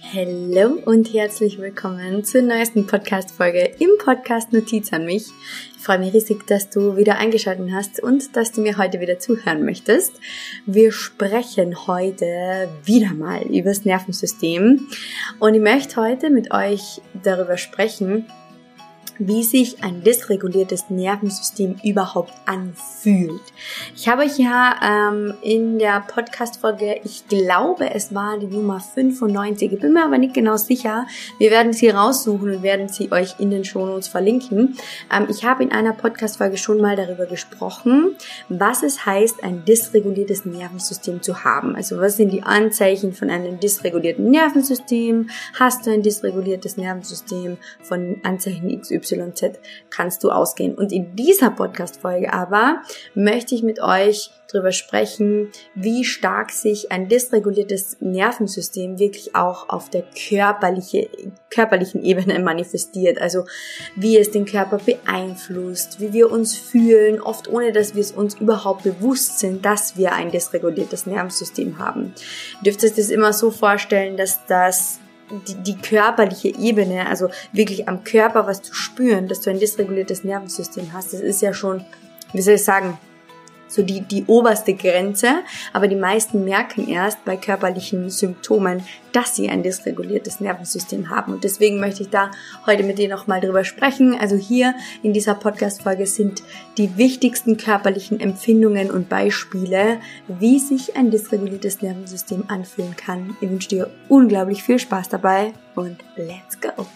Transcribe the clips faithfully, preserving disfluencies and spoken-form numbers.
Hallo und herzlich willkommen zur neuesten Podcast-Folge im Podcast Notiz an mich. Ich freue mich riesig, dass du wieder eingeschaltet hast und dass du mir heute wieder zuhören möchtest. Wir sprechen heute wieder mal über das Nervensystem und ich möchte heute mit euch darüber sprechen, wie sich ein dysreguliertes Nervensystem überhaupt anfühlt. Ich habe euch ja ähm, in der Podcast-Folge, ich glaube, es war die Nummer fünfundneunzig, ich bin mir aber nicht genau sicher, wir werden sie raussuchen und werden sie euch in den Shownotes verlinken. Ähm, ich habe in einer Podcast-Folge schon mal darüber gesprochen, was es heißt, ein dysreguliertes Nervensystem zu haben. Also was sind die Anzeichen von einem dysregulierten Nervensystem? Hast du ein dysreguliertes Nervensystem? Von Anzeichen X Y Z kannst du ausgehen. Und in dieser Podcast-Folge aber möchte ich mit euch darüber sprechen, wie stark sich ein dysreguliertes Nervensystem wirklich auch auf der körperliche, körperlichen Ebene manifestiert. Also wie es den Körper beeinflusst, wie wir uns fühlen, oft ohne dass wir es uns überhaupt bewusst sind, dass wir ein dysreguliertes Nervensystem haben. Ihr dürft euch das immer so vorstellen, dass das Die, die körperliche Ebene, also wirklich am Körper was zu spüren, dass du ein dysreguliertes Nervensystem hast, das ist ja schon, wie soll ich sagen, so die, die oberste Grenze, aber die meisten merken erst bei körperlichen Symptomen, dass sie ein dysreguliertes Nervensystem haben. Und deswegen möchte ich da heute mit dir nochmal drüber sprechen. Also hier in dieser Podcast-Folge sind die wichtigsten körperlichen Empfindungen und Beispiele, wie sich ein dysreguliertes Nervensystem anfühlen kann. Ich wünsche dir unglaublich viel Spaß dabei und let's go!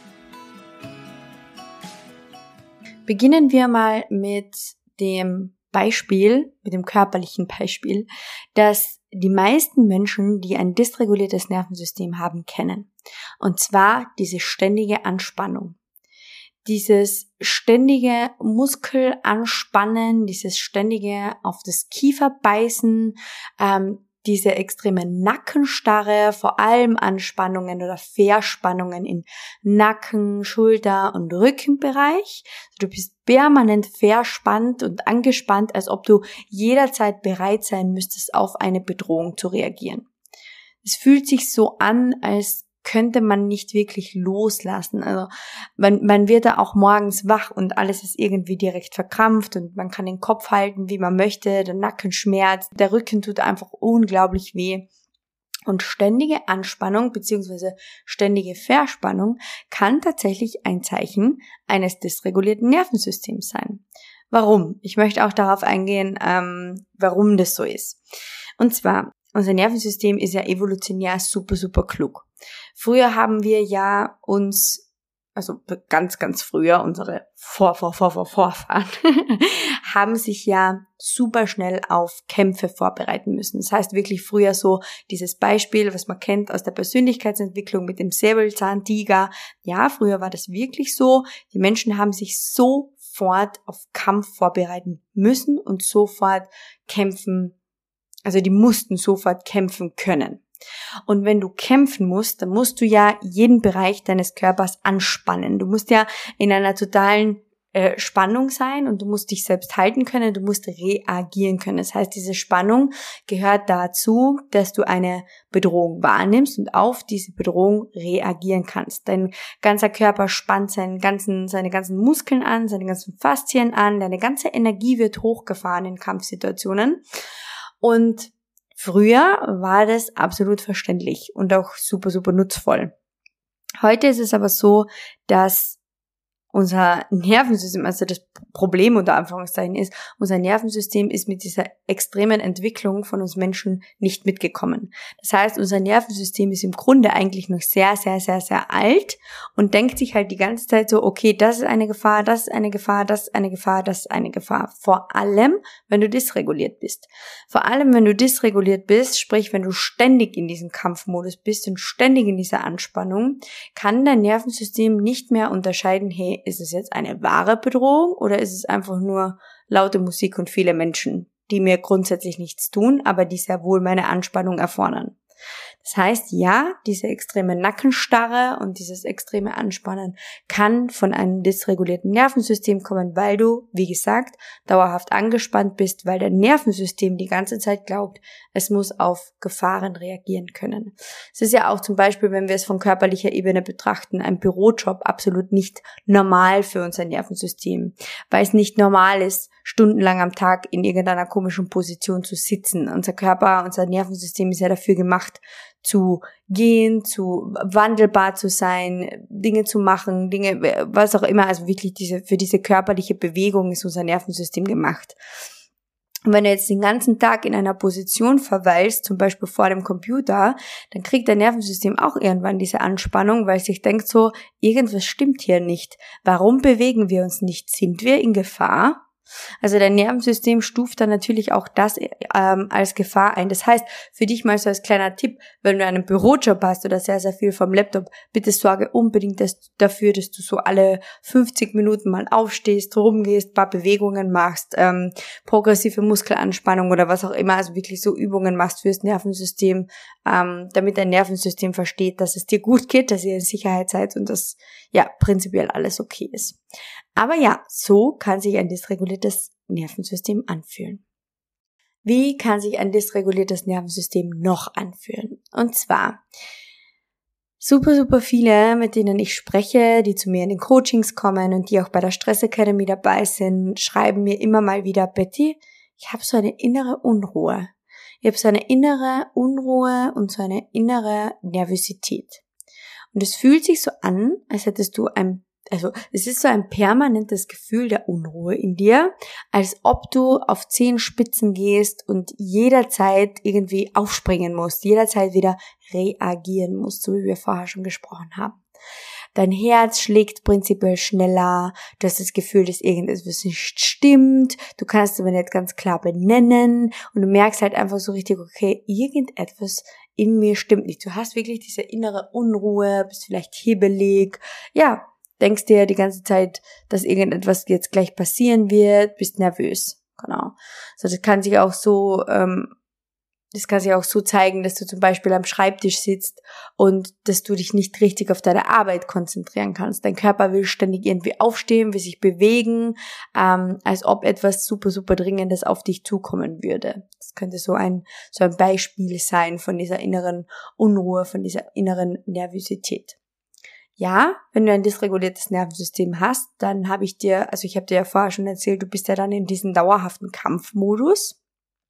Beginnen wir mal mit dem Beispiel, mit dem körperlichen Beispiel, dass die meisten Menschen, die ein dysreguliertes Nervensystem haben, kennen. Und zwar diese ständige Anspannung. Dieses ständige Muskelanspannen, dieses ständige auf das Kiefer beißen, ähm, diese extreme Nackenstarre, vor allem Anspannungen oder Verspannungen in Nacken, Schulter und Rückenbereich. Du bist permanent verspannt und angespannt, als ob du jederzeit bereit sein müsstest, auf eine Bedrohung zu reagieren. Es fühlt sich so an, als könnte man nicht wirklich loslassen. Also man, man wird da auch morgens wach und alles ist irgendwie direkt verkrampft und man kann den Kopf halten, wie man möchte, der Nacken schmerzt, der Rücken tut einfach unglaublich weh. Und ständige Anspannung bzw. ständige Verspannung kann tatsächlich ein Zeichen eines dysregulierten Nervensystems sein. Warum? Ich möchte auch darauf eingehen, ähm, warum das so ist. Und zwar, unser Nervensystem ist ja evolutionär super, super klug. Früher haben wir ja uns, also ganz, ganz früher, unsere Vor, Vor, Vor, Vor, Vorfahren, haben sich ja super schnell auf Kämpfe vorbereiten müssen. Das heißt wirklich früher so dieses Beispiel, was man kennt aus der Persönlichkeitsentwicklung mit dem Säbelzahntiger. Ja, früher war das wirklich so. Die Menschen haben sich sofort auf Kampf vorbereiten müssen und sofort kämpfen, also die mussten sofort kämpfen können. Und wenn du kämpfen musst, dann musst du ja jeden Bereich deines Körpers anspannen. Du musst ja in einer totalen äh, Spannung sein und du musst dich selbst halten können, du musst reagieren können. Das heißt, diese Spannung gehört dazu, dass du eine Bedrohung wahrnimmst und auf diese Bedrohung reagieren kannst. Dein ganzer Körper spannt seinen ganzen, seine ganzen Muskeln an, seine ganzen Faszien an, deine ganze Energie wird hochgefahren in Kampfsituationen. Und früher war das absolut verständlich und auch super, super nutzvoll. Heute ist es aber so, dass unser Nervensystem, also das Problem unter Anführungszeichen ist, unser Nervensystem ist mit dieser extremen Entwicklung von uns Menschen nicht mitgekommen. Das heißt, unser Nervensystem ist im Grunde eigentlich noch sehr, sehr, sehr, sehr alt und denkt sich halt die ganze Zeit so, okay, das ist eine Gefahr, das ist eine Gefahr, das ist eine Gefahr, das ist eine Gefahr. Vor allem, wenn du dysreguliert bist. Vor allem, wenn du dysreguliert bist, sprich, wenn du ständig in diesem Kampfmodus bist und ständig in dieser Anspannung, kann dein Nervensystem nicht mehr unterscheiden, hey, ist es jetzt eine wahre Bedrohung oder ist es einfach nur laute Musik und viele Menschen, die mir grundsätzlich nichts tun, aber die sehr wohl meine Anspannung erfordern. Das heißt, ja, diese extreme Nackenstarre und dieses extreme Anspannen kann von einem dysregulierten Nervensystem kommen, weil du, wie gesagt, dauerhaft angespannt bist, weil dein Nervensystem die ganze Zeit glaubt, es muss auf Gefahren reagieren können. Es ist ja auch zum Beispiel, wenn wir es von körperlicher Ebene betrachten, ein Bürojob absolut nicht normal für unser Nervensystem, weil es nicht normal ist, stundenlang am Tag in irgendeiner komischen Position zu sitzen. Unser Körper, unser Nervensystem ist ja dafür gemacht, zu gehen, zu wandelbar zu sein, Dinge zu machen, Dinge, was auch immer, also wirklich diese, für diese körperliche Bewegung ist unser Nervensystem gemacht. Und wenn du jetzt den ganzen Tag in einer Position verweilst, zum Beispiel vor dem Computer, dann kriegt dein Nervensystem auch irgendwann diese Anspannung, weil es sich denkt so, irgendwas stimmt hier nicht. Warum bewegen wir uns nicht? Sind wir in Gefahr? Also dein Nervensystem stuft dann natürlich auch das ähm, als Gefahr ein. Das heißt, für dich mal so als kleiner Tipp, wenn du einen Bürojob hast oder sehr, sehr viel vom Laptop, bitte sorge unbedingt dass, dafür, dass du so alle fünfzig Minuten mal aufstehst, rumgehst, paar Bewegungen machst, ähm, progressive Muskelanspannung oder was auch immer, also wirklich so Übungen machst fürs Nervensystem, ähm, damit dein Nervensystem versteht, dass es dir gut geht, dass ihr in Sicherheit seid und dass ja prinzipiell alles okay ist. Aber ja, so kann sich ein dysreguliertes Nervensystem anfühlen. Wie kann sich ein dysreguliertes Nervensystem noch anfühlen? Und zwar, super, super viele, mit denen ich spreche, die zu mir in den Coachings kommen und die auch bei der Stress Academy dabei sind, schreiben mir immer mal wieder, Betty, ich habe so eine innere Unruhe. Ich habe so eine innere Unruhe und so eine innere Nervosität. Und es fühlt sich so an, als hättest du ein Also es ist so ein permanentes Gefühl der Unruhe in dir, als ob du auf Zehenspitzen gehst und jederzeit irgendwie aufspringen musst, jederzeit wieder reagieren musst, so wie wir vorher schon gesprochen haben. Dein Herz schlägt prinzipiell schneller, du hast das Gefühl, dass irgendetwas nicht stimmt, du kannst es aber nicht ganz klar benennen und du merkst halt einfach so richtig, okay, irgendetwas in mir stimmt nicht. Du hast wirklich diese innere Unruhe, bist vielleicht hibbelig, ja, denkst dir die ganze Zeit, dass irgendetwas jetzt gleich passieren wird, bist nervös. Genau. Also das kann sich auch so, ähm, das kann sich auch so zeigen, dass du zum Beispiel am Schreibtisch sitzt und dass du dich nicht richtig auf deine Arbeit konzentrieren kannst. Dein Körper will ständig irgendwie aufstehen, will sich bewegen, ähm, als ob etwas super, super Dringendes auf dich zukommen würde. Das könnte so ein, so ein Beispiel sein von dieser inneren Unruhe, von dieser inneren Nervosität. Ja, wenn du ein dysreguliertes Nervensystem hast, dann habe ich dir, also ich habe dir ja vorher schon erzählt, du bist ja dann in diesem dauerhaften Kampfmodus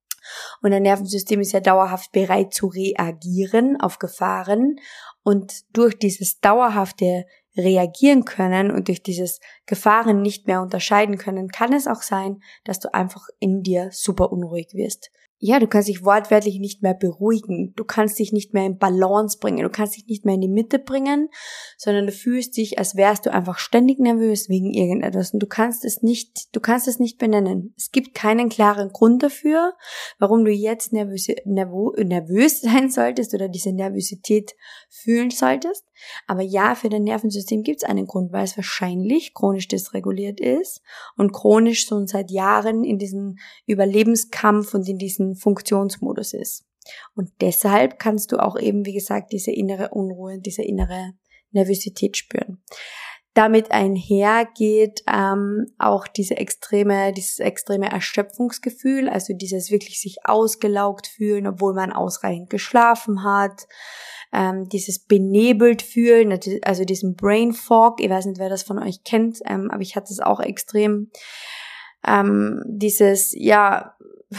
und dein Nervensystem ist ja dauerhaft bereit zu reagieren auf Gefahren und durch dieses dauerhafte Reagieren können und durch dieses Gefahren nicht mehr unterscheiden können, kann es auch sein, dass du einfach in dir super unruhig wirst. Ja, du kannst dich wortwörtlich nicht mehr beruhigen, du kannst dich nicht mehr in Balance bringen, du kannst dich nicht mehr in die Mitte bringen, sondern du fühlst dich, als wärst du einfach ständig nervös wegen irgendetwas und du kannst es nicht, du kannst es nicht benennen. Es gibt keinen klaren Grund dafür, warum du jetzt nervös, nervö, nervös sein solltest oder diese Nervosität fühlen solltest. Aber ja, für dein Nervensystem gibt es einen Grund, weil es wahrscheinlich chronisch dysreguliert ist und chronisch schon seit Jahren in diesem Überlebenskampf und in diesem Funktionsmodus ist. Und deshalb kannst du auch eben, wie gesagt, diese innere Unruhe, diese innere Nervosität spüren. Damit einher geht ähm, auch diese extreme, dieses extreme Erschöpfungsgefühl, also dieses wirklich sich ausgelaugt fühlen, obwohl man ausreichend geschlafen hat, ähm, dieses benebelt fühlen, also diesen Brain Fog, ich weiß nicht, wer das von euch kennt, ähm, aber ich hatte es auch extrem, ähm, dieses, ja,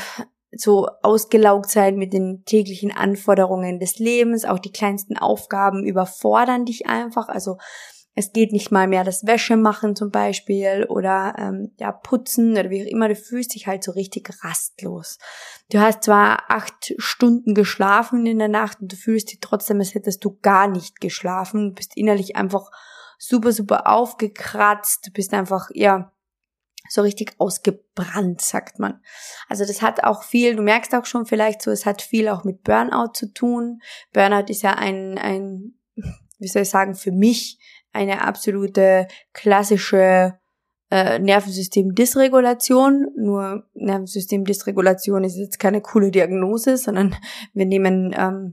so ausgelaugt sein mit den täglichen Anforderungen des Lebens, auch die kleinsten Aufgaben überfordern dich einfach, also es geht nicht mal mehr das Wäsche machen zum Beispiel oder ähm, ja putzen oder wie auch immer, du fühlst dich halt so richtig rastlos. Du hast zwar acht Stunden geschlafen in der Nacht und du fühlst dich trotzdem, als hättest du gar nicht geschlafen, du bist innerlich einfach super, super aufgekratzt, du bist einfach, ja, so richtig ausgebrannt, sagt man. Also das hat auch viel, du merkst auch schon vielleicht so, es hat viel auch mit Burnout zu tun. Burnout ist ja ein, ein, wie soll ich sagen, für mich eine absolute klassische äh, Nervensystem-Dysregulation. Nur Nervensystem-Dysregulation ist jetzt keine coole Diagnose, sondern wir nehmen ähm,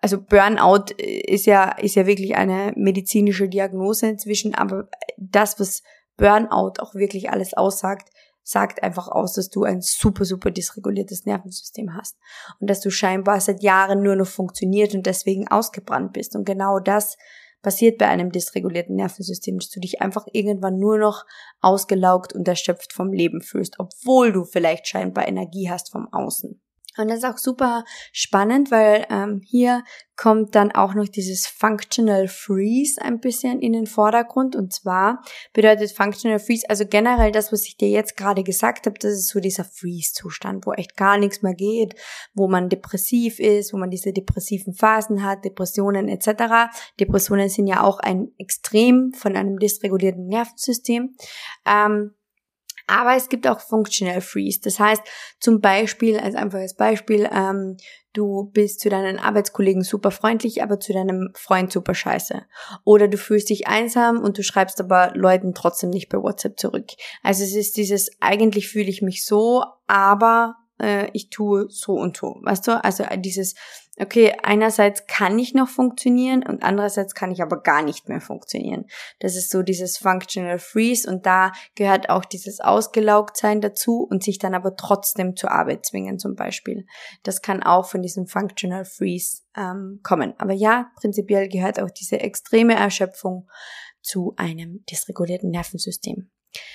also Burnout ist ja, ist ja wirklich eine medizinische Diagnose inzwischen, aber das, was Burnout auch wirklich alles aussagt, sagt einfach aus, dass du ein super, super dysreguliertes Nervensystem hast und dass du scheinbar seit Jahren nur noch funktioniert und deswegen ausgebrannt bist. Und genau das passiert bei einem dysregulierten Nervensystem, dass du dich einfach irgendwann nur noch ausgelaugt und erschöpft vom Leben fühlst, obwohl du vielleicht scheinbar Energie hast vom Außen. Und das ist auch super spannend, weil ähm, hier kommt dann auch noch dieses Functional Freeze ein bisschen in den Vordergrund. Und zwar bedeutet Functional Freeze, also generell das, was ich dir jetzt gerade gesagt habe, das ist so dieser Freeze-Zustand, wo echt gar nichts mehr geht, wo man depressiv ist, wo man diese depressiven Phasen hat, Depressionen et cetera. Depressionen sind ja auch ein Extrem von einem dysregulierten Nervensystem. Ähm, Aber es gibt auch Functional Freeze. Das heißt, zum Beispiel, als einfaches Beispiel, ähm, du bist zu deinen Arbeitskollegen super freundlich, aber zu deinem Freund super scheiße. Oder du fühlst dich einsam und du schreibst aber Leuten trotzdem nicht bei WhatsApp zurück. Also es ist dieses, eigentlich fühle ich mich so, aber äh, ich tue so und so. Weißt du? Also dieses, okay, einerseits kann ich noch funktionieren und andererseits kann ich aber gar nicht mehr funktionieren. Das ist so dieses Functional Freeze und da gehört auch dieses Ausgelaugtsein dazu und sich dann aber trotzdem zur Arbeit zwingen zum Beispiel. Das kann auch von diesem Functional Freeze ähm, kommen. Aber ja, prinzipiell gehört auch diese extreme Erschöpfung zu einem dysregulierten Nervensystem.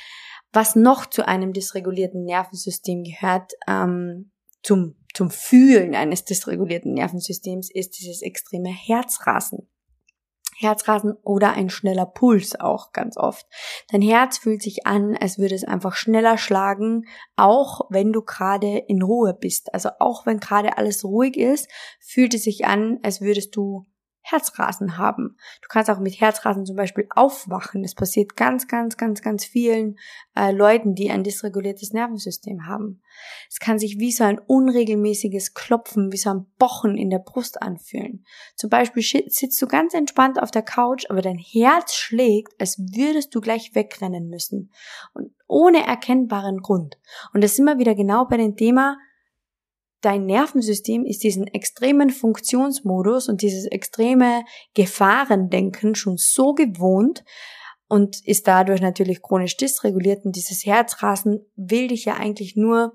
Was noch zu einem dysregulierten Nervensystem gehört, ähm, zum Zum Fühlen eines dysregulierten Nervensystems ist dieses extreme Herzrasen. Herzrasen oder ein schneller Puls auch ganz oft. Dein Herz fühlt sich an, als würde es einfach schneller schlagen, auch wenn du gerade in Ruhe bist. Also auch wenn gerade alles ruhig ist, fühlt es sich an, als würdest du Herzrasen haben. Du kannst auch mit Herzrasen zum Beispiel aufwachen. Das passiert ganz, ganz, ganz, ganz vielen äh, Leuten, die ein dysreguliertes Nervensystem haben. Es kann sich wie so ein unregelmäßiges Klopfen, wie so ein Pochen in der Brust anfühlen. Zum Beispiel sitzt du ganz entspannt auf der Couch, aber dein Herz schlägt, als würdest du gleich wegrennen müssen. Und ohne erkennbaren Grund. Und das sind wir wieder genau bei dem Thema, dein Nervensystem ist diesen extremen Funktionsmodus und dieses extreme Gefahrendenken schon so gewohnt und ist dadurch natürlich chronisch dysreguliert und dieses Herzrasen will dich ja eigentlich nur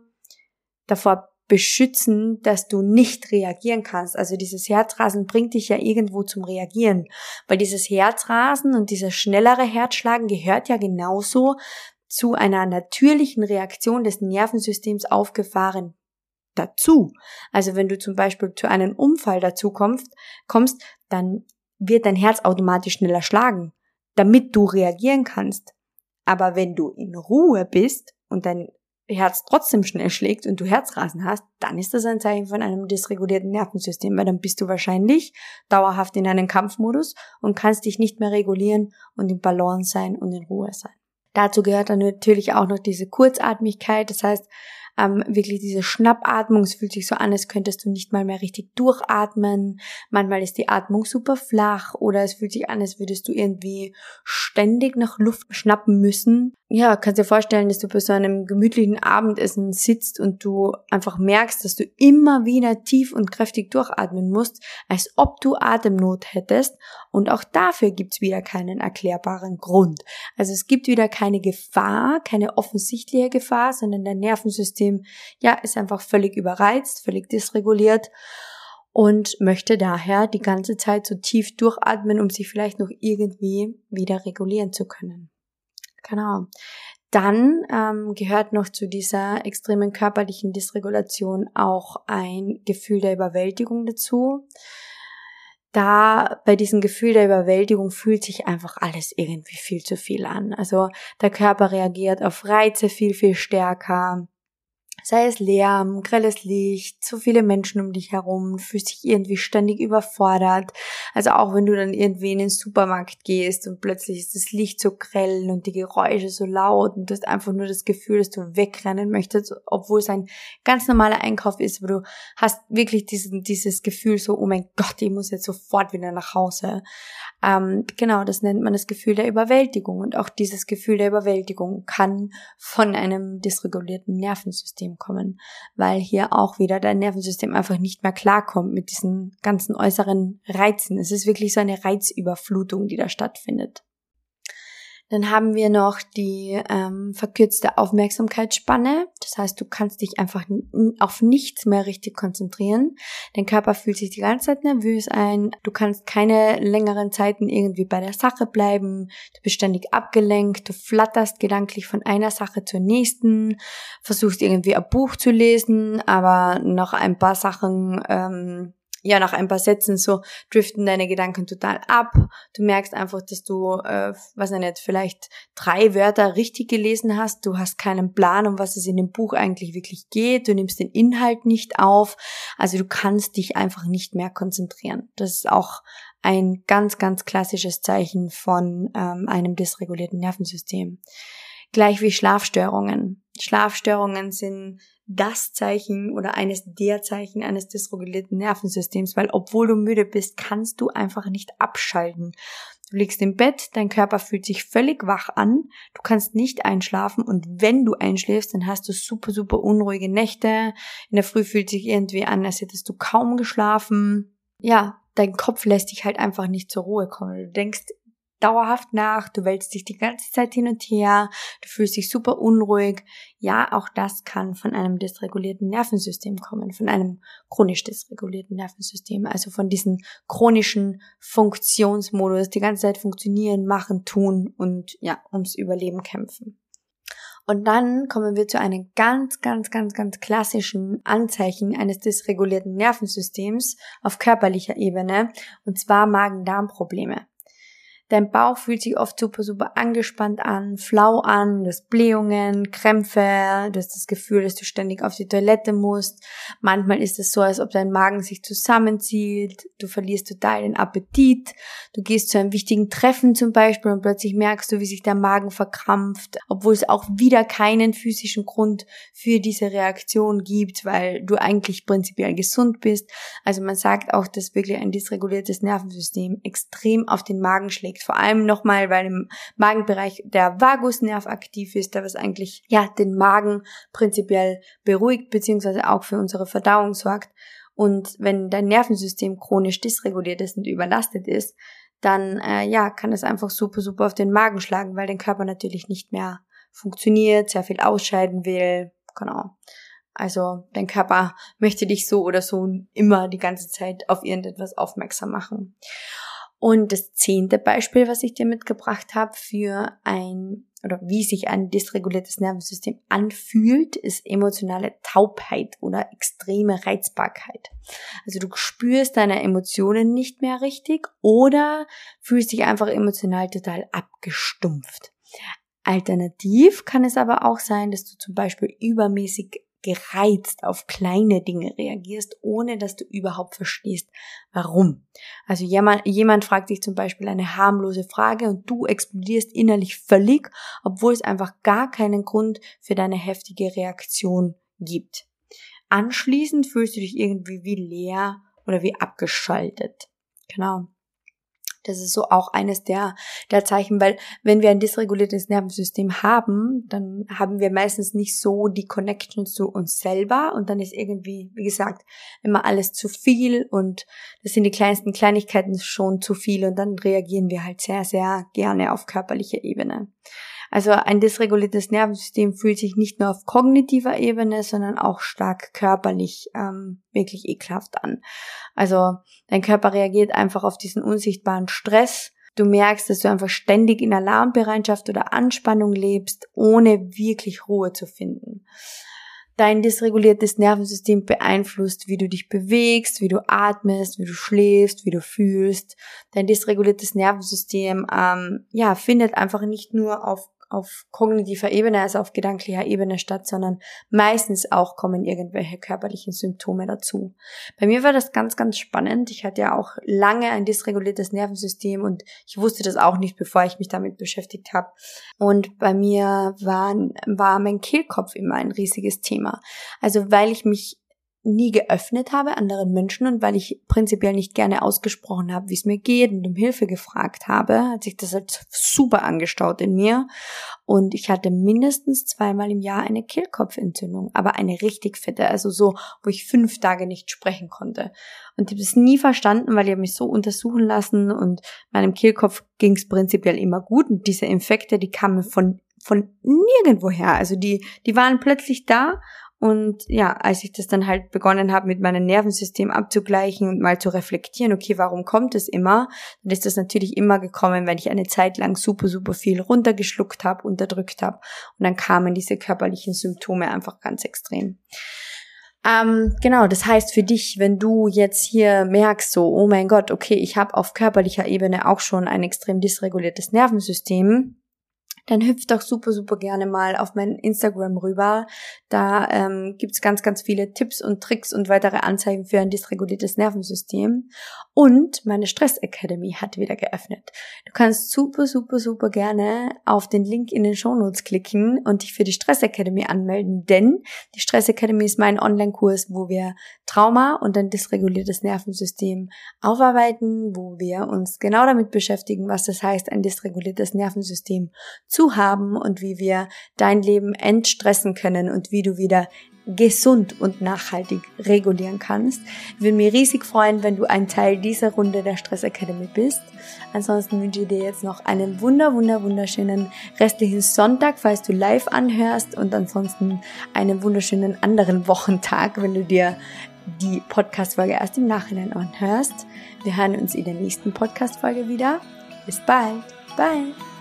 davor beschützen, dass du nicht reagieren kannst. Also dieses Herzrasen bringt dich ja irgendwo zum Reagieren, weil dieses Herzrasen und dieses schnellere Herzschlagen gehört ja genauso zu einer natürlichen Reaktion des Nervensystems auf Gefahren dazu. Also wenn du zum Beispiel zu einem Unfall dazu kommst, kommst, dann wird dein Herz automatisch schneller schlagen, damit du reagieren kannst. Aber wenn du in Ruhe bist und dein Herz trotzdem schnell schlägt und du Herzrasen hast, dann ist das ein Zeichen von einem dysregulierten Nervensystem, weil dann bist du wahrscheinlich dauerhaft in einem Kampfmodus und kannst dich nicht mehr regulieren und in Balance sein und in Ruhe sein. Dazu gehört dann natürlich auch noch diese Kurzatmigkeit, das heißt, Ähm, wirklich diese Schnappatmung, es fühlt sich so an, als könntest du nicht mal mehr richtig durchatmen. Manchmal ist die Atmung super flach oder es fühlt sich an, als würdest du irgendwie ständig nach Luft schnappen müssen. Ja, kannst dir vorstellen, dass du bei so einem gemütlichen Abendessen sitzt und du einfach merkst, dass du immer wieder tief und kräftig durchatmen musst, als ob du Atemnot hättest. Und auch dafür gibt's wieder keinen erklärbaren Grund. Also es gibt wieder keine Gefahr, keine offensichtliche Gefahr, sondern dein Nervensystem, ja, ist einfach völlig überreizt, völlig dysreguliert und möchte daher die ganze Zeit so tief durchatmen, um sich vielleicht noch irgendwie wieder regulieren zu können. Genau. Dann ähm, gehört noch zu dieser extremen körperlichen Dysregulation auch ein Gefühl der Überwältigung dazu. Da bei diesem Gefühl der Überwältigung fühlt sich einfach alles irgendwie viel zu viel an. Also der Körper reagiert auf Reize viel, viel stärker. Sei es Lärm, grelles Licht, so viele Menschen um dich herum, fühlst dich irgendwie ständig überfordert. Also auch wenn du dann irgendwie in den Supermarkt gehst und plötzlich ist das Licht so grell und die Geräusche so laut und du hast einfach nur das Gefühl, dass du wegrennen möchtest, obwohl es ein ganz normaler Einkauf ist, wo du hast wirklich diesen, dieses Gefühl so, oh mein Gott, ich muss jetzt sofort wieder nach Hause. Ähm, genau, das nennt man das Gefühl der Überwältigung. Und auch dieses Gefühl der Überwältigung kann von einem dysregulierten Nervensystem kommen, weil hier auch wieder dein Nervensystem einfach nicht mehr klarkommt mit diesen ganzen äußeren Reizen. Es ist wirklich so eine Reizüberflutung, die da stattfindet. Dann haben wir noch die ähm, verkürzte Aufmerksamkeitsspanne. Das heißt, du kannst dich einfach n- auf nichts mehr richtig konzentrieren. Dein Körper fühlt sich die ganze Zeit nervös ein. Du kannst keine längeren Zeiten irgendwie bei der Sache bleiben. Du bist ständig abgelenkt. Du flatterst gedanklich von einer Sache zur nächsten. Versuchst irgendwie ein Buch zu lesen, aber nach ein paar Sachen... Ähm, Ja, nach ein paar Sätzen so driften deine Gedanken total ab. Du merkst einfach, dass du, äh, was ich nicht, vielleicht drei Wörter richtig gelesen hast. Du hast keinen Plan, um was es in dem Buch eigentlich wirklich geht. Du nimmst den Inhalt nicht auf. Also du kannst dich einfach nicht mehr konzentrieren. Das ist auch ein ganz, ganz klassisches Zeichen von ähm, einem dysregulierten Nervensystem. Gleich wie Schlafstörungen. Schlafstörungen sind das Zeichen oder eines der Zeichen eines dysregulierten Nervensystems, weil obwohl du müde bist, kannst du einfach nicht abschalten. Du liegst im Bett, dein Körper fühlt sich völlig wach an, du kannst nicht einschlafen und wenn du einschläfst, dann hast du super, super unruhige Nächte. In der Früh fühlt sich irgendwie an, als hättest du kaum geschlafen. Ja, dein Kopf lässt dich halt einfach nicht zur Ruhe kommen. Du denkst dauerhaft nach, du wälzt dich die ganze Zeit hin und her, du fühlst dich super unruhig. Ja, auch das kann von einem dysregulierten Nervensystem kommen, von einem chronisch dysregulierten Nervensystem, also von diesem chronischen Funktionsmodus, die ganze Zeit funktionieren, machen, tun und ja, ums Überleben kämpfen. Und dann kommen wir zu einem ganz, ganz, ganz, ganz klassischen Anzeichen eines dysregulierten Nervensystems auf körperlicher Ebene, und zwar Magen-Darm-Probleme. Dein Bauch fühlt sich oft super, super angespannt an, flau an, du hast Blähungen, Krämpfe, du hast das Gefühl, dass du ständig auf die Toilette musst. Manchmal ist es so, als ob dein Magen sich zusammenzieht, du verlierst total den Appetit, du gehst zu einem wichtigen Treffen zum Beispiel und plötzlich merkst du, wie sich der Magen verkrampft, obwohl es auch wieder keinen physischen Grund für diese Reaktion gibt, weil du eigentlich prinzipiell gesund bist. Also man sagt auch, dass wirklich ein dysreguliertes Nervensystem extrem auf den Magen schlägt. Vor allem nochmal, weil im Magenbereich der Vagusnerv aktiv ist, der was eigentlich ja den Magen prinzipiell beruhigt, beziehungsweise auch für unsere Verdauung sorgt. Und wenn dein Nervensystem chronisch dysreguliert ist und überlastet ist, dann äh, ja kann es einfach super, super auf den Magen schlagen, weil dein Körper natürlich nicht mehr funktioniert, sehr viel ausscheiden will. Genau. Also dein Körper möchte dich so oder so immer die ganze Zeit auf irgendetwas aufmerksam machen. Und das zehnte Beispiel, was ich dir mitgebracht habe für ein oder wie sich ein dysreguliertes Nervensystem anfühlt, ist emotionale Taubheit oder extreme Reizbarkeit. Also du spürst deine Emotionen nicht mehr richtig oder fühlst dich einfach emotional total abgestumpft. Alternativ kann es aber auch sein, dass du zum Beispiel übermäßig gereizt auf kleine Dinge reagierst, ohne dass du überhaupt verstehst, warum. Also jemand, jemand fragt dich zum Beispiel eine harmlose Frage und du explodierst innerlich völlig, obwohl es einfach gar keinen Grund für deine heftige Reaktion gibt. Anschließend fühlst du dich irgendwie wie leer oder wie abgeschaltet. Genau. Das ist so auch eines der, der Zeichen, weil wenn wir ein dysreguliertes Nervensystem haben, dann haben wir meistens nicht so die Connection zu uns selber und dann ist irgendwie, wie gesagt, immer alles zu viel und das sind die kleinsten Kleinigkeiten schon zu viel und dann reagieren wir halt sehr, sehr gerne auf körperlicher Ebene. Also ein dysreguliertes Nervensystem fühlt sich nicht nur auf kognitiver Ebene, sondern auch stark körperlich ähm, wirklich ekelhaft an. Also dein Körper reagiert einfach auf diesen unsichtbaren Stress. Du merkst, dass du einfach ständig in Alarmbereitschaft oder Anspannung lebst, ohne wirklich Ruhe zu finden. Dein dysreguliertes Nervensystem beeinflusst, wie du dich bewegst, wie du atmest, wie du schläfst, wie du fühlst. Dein dysreguliertes Nervensystem ähm, ja findet einfach nicht nur auf auf kognitiver Ebene, also auf gedanklicher Ebene statt, sondern meistens auch kommen irgendwelche körperlichen Symptome dazu. Bei mir war das ganz, ganz spannend. Ich hatte ja auch lange ein dysreguliertes Nervensystem und ich wusste das auch nicht, bevor ich mich damit beschäftigt habe. Und bei mir war, war mein Kehlkopf immer ein riesiges Thema. Also weil ich mich nie geöffnet habe anderen Menschen und weil ich prinzipiell nicht gerne ausgesprochen habe, wie es mir geht und um Hilfe gefragt habe, hat sich das halt super angestaut in mir und ich hatte mindestens zweimal im Jahr eine Kehlkopfentzündung, aber eine richtig fette, also so, wo ich fünf Tage nicht sprechen konnte. Und ich habe es nie verstanden, weil ich habe mich so untersuchen lassen und meinem Kehlkopf ging es prinzipiell immer gut und diese Infekte, die kamen von von nirgendwoher, also die die waren plötzlich da. Und ja, als ich das dann halt begonnen habe, mit meinem Nervensystem abzugleichen und mal zu reflektieren, okay, warum kommt es immer, dann ist das natürlich immer gekommen, wenn ich eine Zeit lang super, super viel runtergeschluckt habe, unterdrückt habe. Und dann kamen diese körperlichen Symptome einfach ganz extrem. Ähm, genau, das heißt für dich, wenn du jetzt hier merkst, so, oh mein Gott, okay, ich habe auf körperlicher Ebene auch schon ein extrem dysreguliertes Nervensystem, dann hüpf doch super, super gerne mal auf mein Instagram rüber. Da ähm, gibt's ganz, ganz viele Tipps und Tricks und weitere Anzeigen für ein dysreguliertes Nervensystem. Und meine Stress Academy hat wieder geöffnet. Du kannst super, super, super gerne auf den Link in den Shownotes klicken und dich für die Stress Academy anmelden, denn die Stress Academy ist mein Online-Kurs, wo wir Trauma und ein dysreguliertes Nervensystem aufarbeiten, wo wir uns genau damit beschäftigen, was das heißt, ein dysreguliertes Nervensystem zu haben und wie wir dein Leben entstressen können und wie du wieder gesund und nachhaltig regulieren kannst. Ich würde mich riesig freuen, wenn du ein Teil dieser Runde der Stress Academy bist. Ansonsten wünsche ich dir jetzt noch einen wunder, wunder, wunderschönen restlichen Sonntag, falls du live anhörst und ansonsten einen wunderschönen anderen Wochentag, wenn du dir die Podcast-Folge erst im Nachhinein anhörst. Wir hören uns in der nächsten Podcast-Folge wieder. Bis bald. Bye.